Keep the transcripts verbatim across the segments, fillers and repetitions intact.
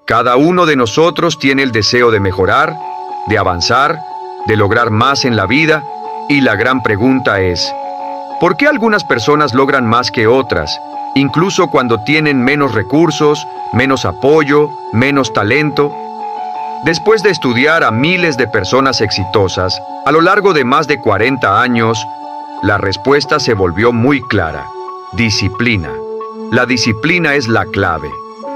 Cada uno de nosotros tiene el deseo de mejorar, de avanzar, de lograr más en la vida, y la gran pregunta es, ¿por qué algunas personas logran más que otras, incluso cuando tienen menos recursos, menos apoyo, menos talento? Después de estudiar a miles de personas exitosas, a lo largo de más de cuarenta años, la respuesta se volvió muy clara: disciplina. La disciplina es la clave.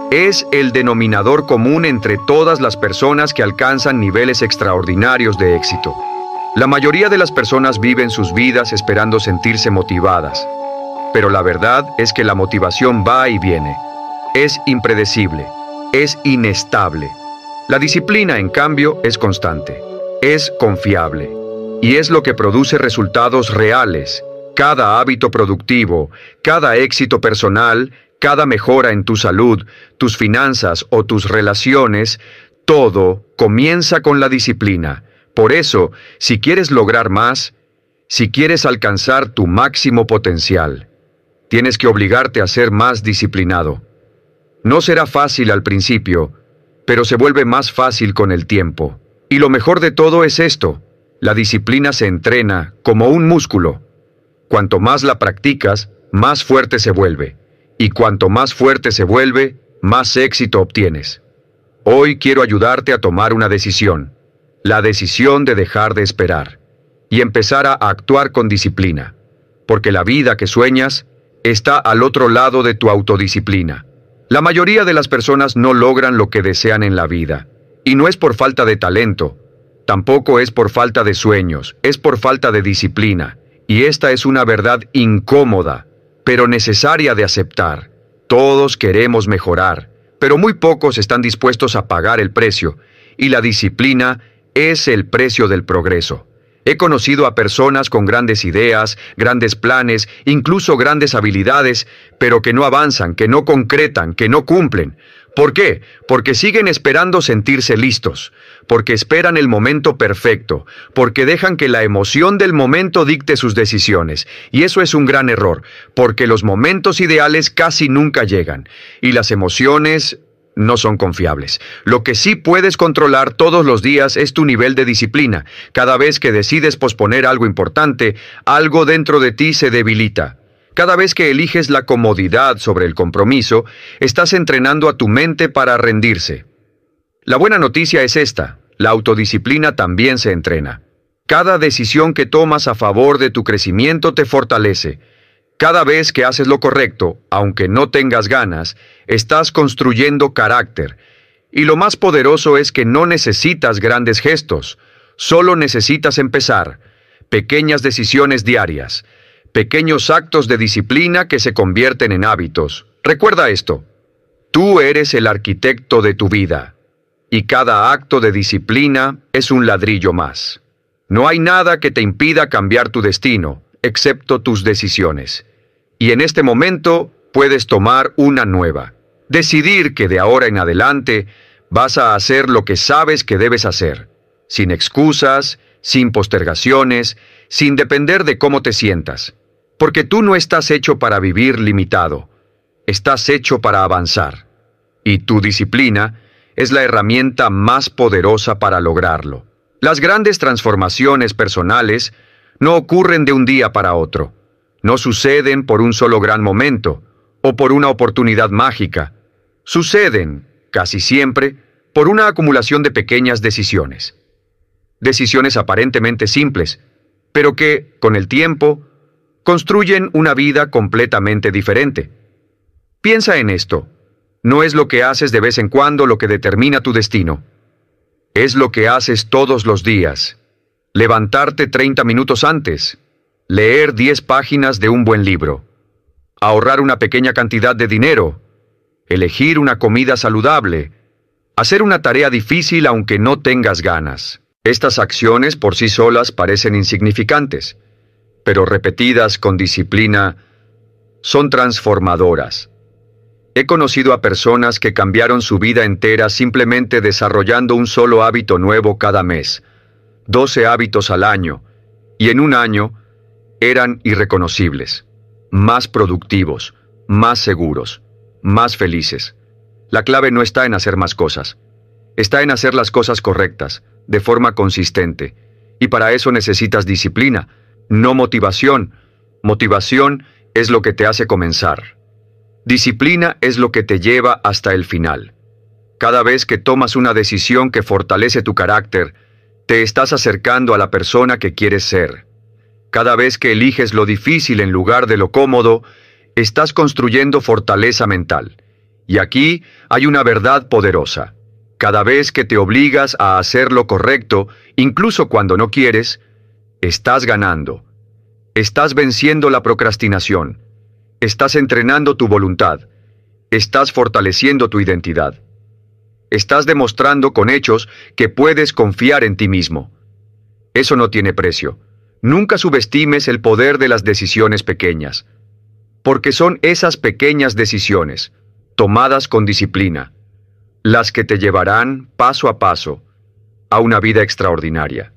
Es el denominador común entre todas las personas que alcanzan niveles extraordinarios de éxito. La mayoría de las personas viven sus vidas esperando sentirse motivadas. Pero la verdad es que la motivación va y viene. Es impredecible. Es inestable. La disciplina, en cambio, es constante. Es confiable. Y es lo que produce resultados reales. Cada hábito productivo, cada éxito personal, cada mejora en tu salud, tus finanzas o tus relaciones, todo comienza con la disciplina. Por eso, si quieres lograr más, si quieres alcanzar tu máximo potencial, tienes que obligarte a ser más disciplinado. No será fácil al principio, pero se vuelve más fácil con el tiempo. Y lo mejor de todo es esto: la disciplina se entrena como un músculo. Cuanto más la practicas, más fuerte se vuelve. Y cuanto más fuerte se vuelve, más éxito obtienes. Hoy quiero ayudarte a tomar una decisión. La decisión de dejar de esperar y empezar a actuar con disciplina. Porque la vida que sueñas está al otro lado de tu autodisciplina. La mayoría de las personas no logran lo que desean en la vida. Y no es por falta de talento. Tampoco es por falta de sueños. Es por falta de disciplina. Y esta es una verdad incómoda, pero necesaria de aceptar. Todos queremos mejorar, pero muy pocos están dispuestos a pagar el precio, y la disciplina es el precio del progreso. He conocido a personas con grandes ideas, grandes planes, incluso grandes habilidades, pero que no avanzan, que no concretan, que no cumplen. ¿Por qué? Porque siguen esperando sentirse listos, porque esperan el momento perfecto, porque dejan que la emoción del momento dicte sus decisiones. Y eso es un gran error, porque los momentos ideales casi nunca llegan, y las emociones no son confiables. Lo que sí puedes controlar todos los días es tu nivel de disciplina. Cada vez que decides posponer algo importante, algo dentro de ti se debilita. Cada vez que eliges la comodidad sobre el compromiso, estás entrenando a tu mente para rendirse. La buena noticia es esta: la autodisciplina también se entrena. Cada decisión que tomas a favor de tu crecimiento te fortalece. Cada vez que haces lo correcto, aunque no tengas ganas, estás construyendo carácter. Y lo más poderoso es que no necesitas grandes gestos, solo necesitas empezar. Pequeñas decisiones diarias. Pequeños actos de disciplina que se convierten en hábitos. Recuerda esto: tú eres el arquitecto de tu vida, y cada acto de disciplina es un ladrillo más. No hay nada que te impida cambiar tu destino, excepto tus decisiones. Y en este momento puedes tomar una nueva. Decidir que de ahora en adelante vas a hacer lo que sabes que debes hacer, sin excusas, sin postergaciones, sin depender de cómo te sientas. Porque tú no estás hecho para vivir limitado, estás hecho para avanzar. Y tu disciplina es la herramienta más poderosa para lograrlo. Las grandes transformaciones personales no ocurren de un día para otro. No suceden por un solo gran momento o por una oportunidad mágica. Suceden, casi siempre, por una acumulación de pequeñas decisiones. Decisiones aparentemente simples, pero que, con el tiempo, construyen una vida completamente diferente. Piensa en esto. No es lo que haces de vez en cuando lo que determina tu destino. Es lo que haces todos los días. Levantarte treinta minutos antes. Leer diez páginas de un buen libro. Ahorrar una pequeña cantidad de dinero. Elegir una comida saludable. Hacer una tarea difícil aunque no tengas ganas. Estas acciones por sí solas parecen insignificantes, pero repetidas con disciplina, son transformadoras. He conocido a personas que cambiaron su vida entera simplemente desarrollando un solo hábito nuevo cada mes, doce hábitos al año, y en un año eran irreconocibles, más productivos, más seguros, más felices. La clave no está en hacer más cosas. Está en hacer las cosas correctas, de forma consistente. Y para eso necesitas disciplina, no motivación. Motivación es lo que te hace comenzar. Disciplina es lo que te lleva hasta el final. Cada vez que tomas una decisión que fortalece tu carácter, te estás acercando a la persona que quieres ser. Cada vez que eliges lo difícil en lugar de lo cómodo, estás construyendo fortaleza mental. Y aquí hay una verdad poderosa. Cada vez que te obligas a hacer lo correcto, incluso cuando no quieres, estás ganando. Estás venciendo la procrastinación. Estás entrenando tu voluntad. Estás fortaleciendo tu identidad. Estás demostrando con hechos que puedes confiar en ti mismo. Eso no tiene precio. Nunca subestimes el poder de las decisiones pequeñas, porque son esas pequeñas decisiones, tomadas con disciplina, las que te llevarán paso a paso a una vida extraordinaria.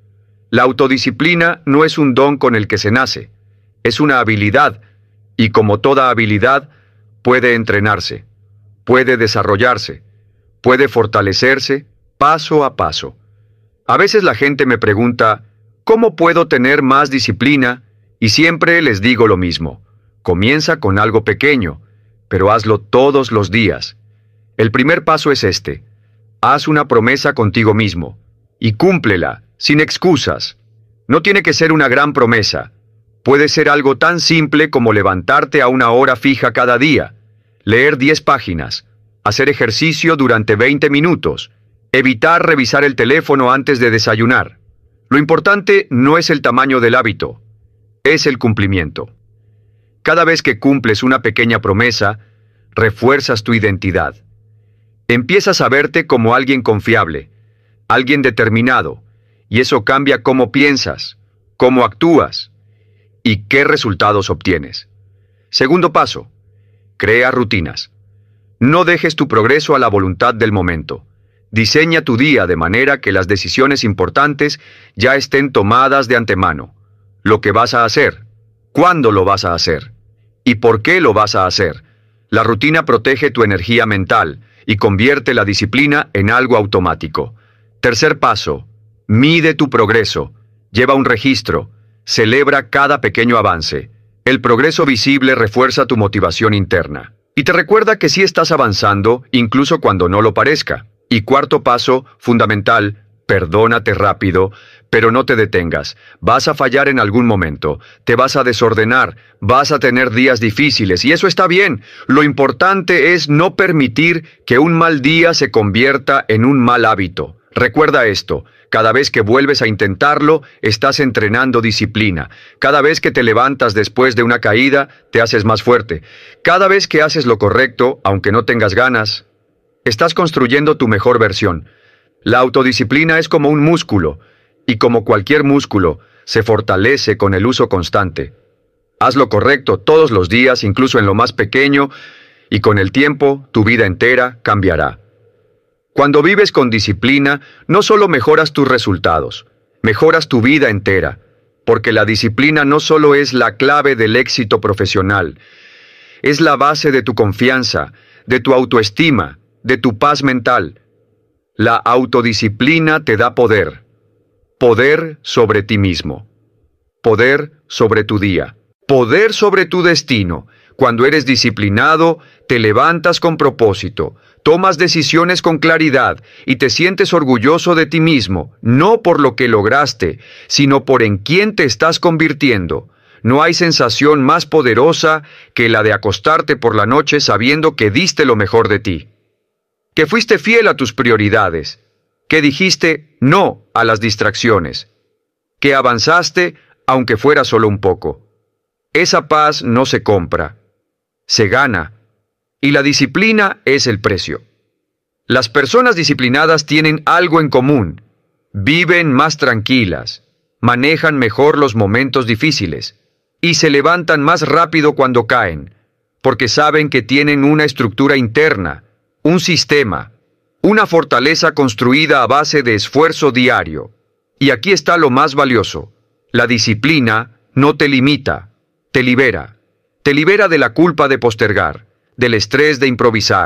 La autodisciplina no es un don con el que se nace, es una habilidad, y como toda habilidad, puede entrenarse, puede desarrollarse, puede fortalecerse paso a paso. A veces la gente me pregunta, ¿cómo puedo tener más disciplina? Y siempre les digo lo mismo. Comienza con algo pequeño, pero hazlo todos los días. El primer paso es este. Haz una promesa contigo mismo y cúmplela, sin excusas. No tiene que ser una gran promesa. Puede ser algo tan simple como levantarte a una hora fija cada día, leer diez páginas, hacer ejercicio durante veinte minutos, evitar revisar el teléfono antes de desayunar. Lo importante no es el tamaño del hábito, es el cumplimiento. Cada vez que cumples una pequeña promesa, refuerzas tu identidad. Empiezas a verte como alguien confiable, alguien determinado, y eso cambia cómo piensas, cómo actúas y qué resultados obtienes. Segundo paso, crea rutinas. No dejes tu progreso a la voluntad del momento. Diseña tu día de manera que las decisiones importantes ya estén tomadas de antemano. Lo que vas a hacer, cuándo lo vas a hacer y por qué lo vas a hacer. La rutina protege tu energía mental y convierte la disciplina en algo automático. Tercer paso, mide tu progreso. Lleva un registro. Celebra cada pequeño avance. El progreso visible refuerza tu motivación interna y te recuerda que sí estás avanzando incluso cuando no lo parezca. Y cuarto paso, fundamental, perdónate rápido, pero no te detengas. Vas a fallar en algún momento, te vas a desordenar, vas a tener días difíciles, y eso está bien. Lo importante es no permitir que un mal día se convierta en un mal hábito. Recuerda esto, cada vez que vuelves a intentarlo, estás entrenando disciplina. Cada vez que te levantas después de una caída, te haces más fuerte. Cada vez que haces lo correcto, aunque no tengas ganas, estás construyendo tu mejor versión. La autodisciplina es como un músculo, y como cualquier músculo, se fortalece con el uso constante. Haz lo correcto todos los días, incluso en lo más pequeño, y con el tiempo, tu vida entera cambiará. Cuando vives con disciplina, no solo mejoras tus resultados, mejoras tu vida entera, porque la disciplina no solo es la clave del éxito profesional, es la base de tu confianza, de tu autoestima, de tu paz mental. La autodisciplina te da poder. Poder sobre ti mismo. Poder sobre tu día. Poder sobre tu destino. Cuando eres disciplinado, te levantas con propósito, tomas decisiones con claridad y te sientes orgulloso de ti mismo, no por lo que lograste, sino por en quién te estás convirtiendo. No hay sensación más poderosa que la de acostarte por la noche sabiendo que diste lo mejor de ti, que fuiste fiel a tus prioridades, que dijiste no a las distracciones, que avanzaste aunque fuera solo un poco. Esa paz no se compra, se gana, y la disciplina es el precio. Las personas disciplinadas tienen algo en común: viven más tranquilas, manejan mejor los momentos difíciles, y se levantan más rápido cuando caen, porque saben que tienen una estructura interna, un sistema, una fortaleza construida a base de esfuerzo diario. Y aquí está lo más valioso: la disciplina no te limita, te libera. Te libera de la culpa de postergar, del estrés de improvisar,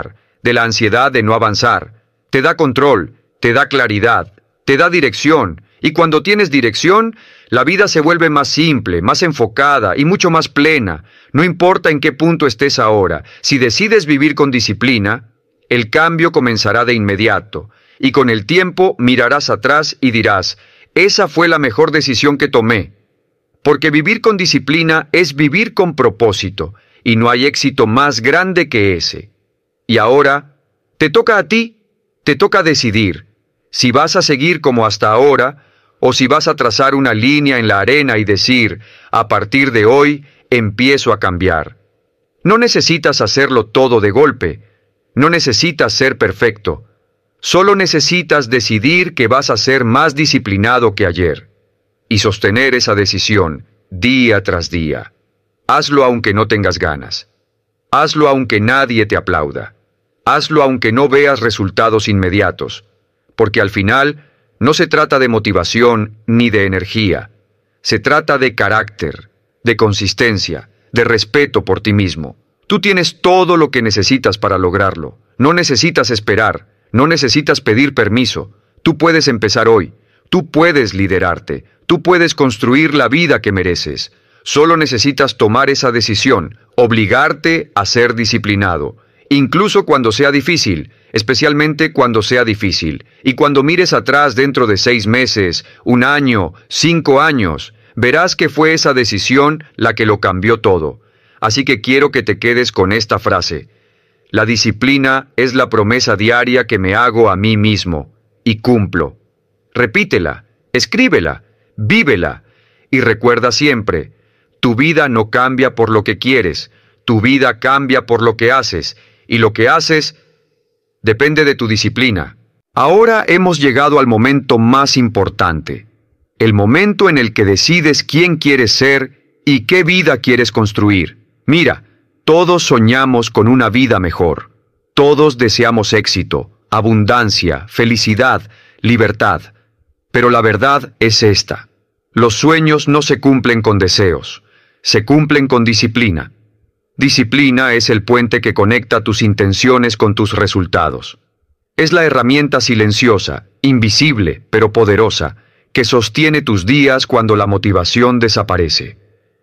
de la ansiedad de no avanzar. Te da control, te da claridad, te da dirección. Y cuando tienes dirección, la vida se vuelve más simple, más enfocada y mucho más plena. No importa en qué punto estés ahora, si decides vivir con disciplina, el cambio comenzará de inmediato. Y con el tiempo mirarás atrás y dirás, esa fue la mejor decisión que tomé. Porque vivir con disciplina es vivir con propósito, y no hay éxito más grande que ese. Y ahora, te toca a ti, te toca decidir si vas a seguir como hasta ahora, o si vas a trazar una línea en la arena y decir, a partir de hoy, empiezo a cambiar. No necesitas hacerlo todo de golpe, no necesitas ser perfecto, solo necesitas decidir que vas a ser más disciplinado que ayer, y sostener esa decisión día tras día. Hazlo aunque no tengas ganas, hazlo aunque nadie te aplauda, hazlo aunque no veas resultados inmediatos, porque al final, no se trata de motivación ni de energía. Se trata de carácter, de consistencia, de respeto por ti mismo. Tú tienes todo lo que necesitas para lograrlo. No necesitas esperar, no necesitas pedir permiso. Tú puedes empezar hoy. Tú puedes liderarte. Tú puedes construir la vida que mereces. Solo necesitas tomar esa decisión, obligarte a ser disciplinado. Incluso cuando sea difícil, especialmente cuando sea difícil, y cuando mires atrás dentro de seis meses, un año, cinco años, verás que fue esa decisión la que lo cambió todo. Así que quiero que te quedes con esta frase. La disciplina es la promesa diaria que me hago a mí mismo, y cumplo. Repítela, escríbela, vívela, y recuerda siempre, tu vida no cambia por lo que quieres, tu vida cambia por lo que haces, y lo que haces depende de tu disciplina. Ahora hemos llegado al momento más importante, el momento en el que decides quién quieres ser y qué vida quieres construir. Mira, todos soñamos con una vida mejor, todos deseamos éxito, abundancia, felicidad, libertad, pero la verdad es esta, los sueños no se cumplen con deseos, se cumplen con disciplina. Disciplina es el puente que conecta tus intenciones con tus resultados. Es la herramienta silenciosa, invisible, pero poderosa, que sostiene tus días cuando la motivación desaparece.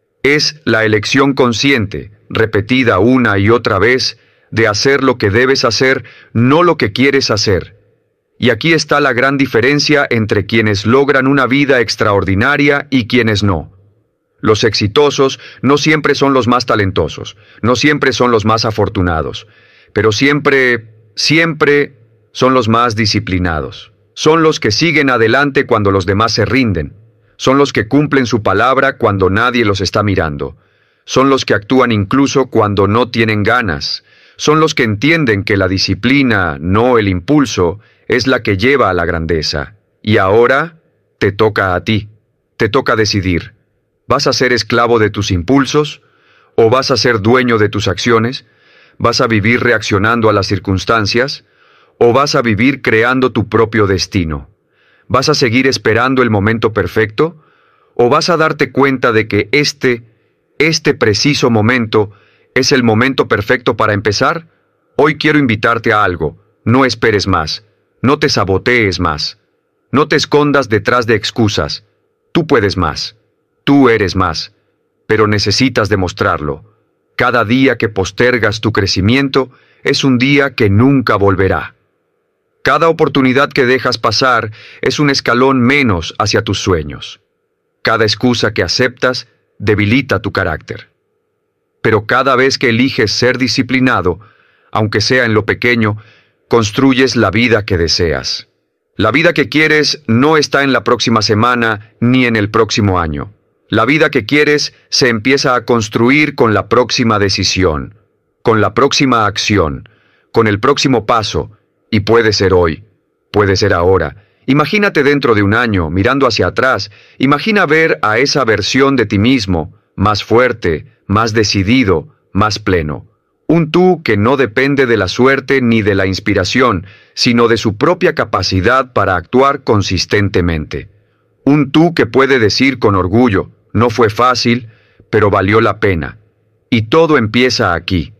Es la elección consciente, repetida una y otra vez, de hacer lo que debes hacer, no lo que quieres hacer. Y aquí está la gran diferencia entre quienes logran una vida extraordinaria y quienes no. Los exitosos no siempre son los más talentosos, no siempre son los más afortunados, pero siempre, siempre son los más disciplinados. Son los que siguen adelante cuando los demás se rinden. Son los que cumplen su palabra cuando nadie los está mirando. Son los que actúan incluso cuando no tienen ganas. Son los que entienden que la disciplina, no el impulso, es la que lleva a la grandeza. Y ahora te toca a ti, te toca decidir. ¿Vas a ser esclavo de tus impulsos? ¿O vas a ser dueño de tus acciones? ¿Vas a vivir reaccionando a las circunstancias? ¿O vas a vivir creando tu propio destino? ¿Vas a seguir esperando el momento perfecto? ¿O vas a darte cuenta de que este, este preciso momento es el momento perfecto para empezar? Hoy quiero invitarte a algo. No esperes más. No te sabotees más. No te escondas detrás de excusas. Tú puedes más. Tú eres más, pero necesitas demostrarlo. Cada día que postergas tu crecimiento es un día que nunca volverá. Cada oportunidad que dejas pasar es un escalón menos hacia tus sueños. Cada excusa que aceptas debilita tu carácter. Pero cada vez que eliges ser disciplinado, aunque sea en lo pequeño, construyes la vida que deseas. La vida que quieres no está en la próxima semana ni en el próximo año. La vida que quieres se empieza a construir con la próxima decisión, con la próxima acción, con el próximo paso, y puede ser hoy, puede ser ahora. Imagínate dentro de un año, mirando hacia atrás, imagina ver a esa versión de ti mismo, más fuerte, más decidido, más pleno. Un tú que no depende de la suerte ni de la inspiración, sino de su propia capacidad para actuar consistentemente. Un tú que puede decir con orgullo, no fue fácil, pero valió la pena. Y todo empieza aquí.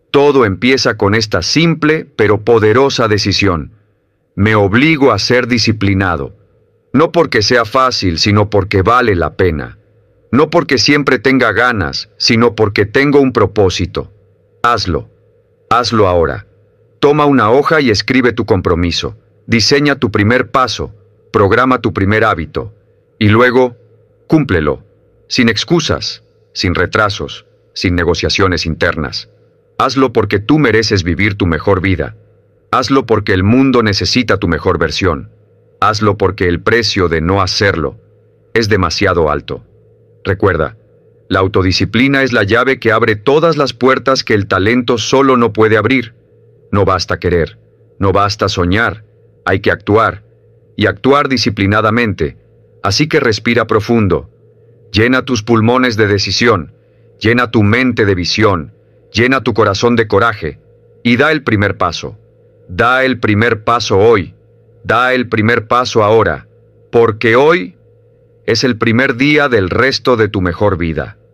Todo empieza con esta simple pero poderosa decisión. Me obligo a ser disciplinado. No porque sea fácil, sino porque vale la pena. No porque siempre tenga ganas, sino porque tengo un propósito. Hazlo. Hazlo ahora. Toma una hoja y escribe tu compromiso. Diseña tu primer paso. Programa tu primer hábito. Y luego, cúmplelo. Sin excusas, sin retrasos, sin negociaciones internas. Hazlo porque tú mereces vivir tu mejor vida. Hazlo porque el mundo necesita tu mejor versión. Hazlo porque el precio de no hacerlo es demasiado alto. Recuerda, la autodisciplina es la llave que abre todas las puertas que el talento solo no puede abrir. No basta querer, no basta soñar, hay que actuar, y actuar disciplinadamente. Así que respira profundo. Llena tus pulmones de decisión, llena tu mente de visión, llena tu corazón de coraje, y da el primer paso. Da el primer paso hoy. Da el primer paso ahora, porque hoy es el primer día del resto de tu mejor vida.